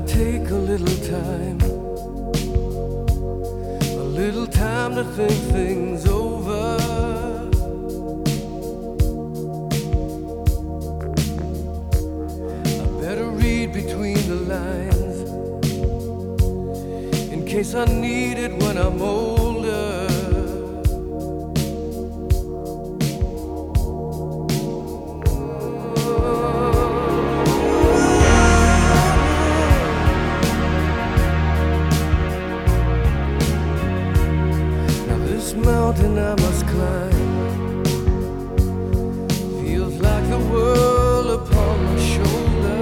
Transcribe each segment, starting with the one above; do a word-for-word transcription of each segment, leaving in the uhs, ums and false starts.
take a little time, a little time to think things over. I better read between the lines in case I need it when I'm older. This mountain I must climb feels like the world upon my shoulder.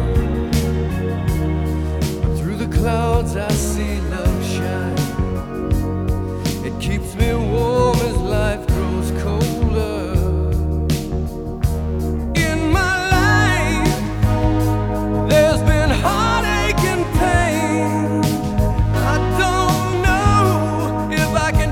But through the clouds I see love shine. It keeps me warm as life grows colder. In my life there's been heartache and pain. I don't know if I can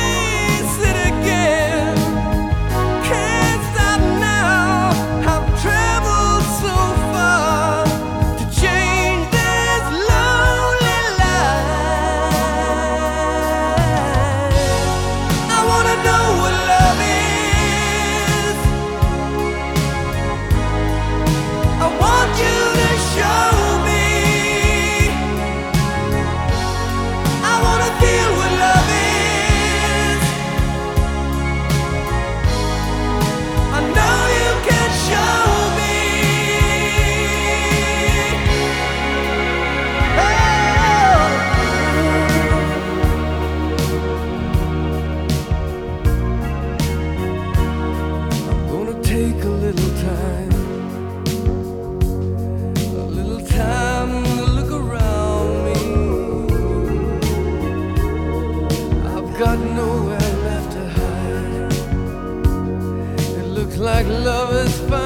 take a little time, a little time to look around me. I've got nowhere left to hide. It looks like love is found.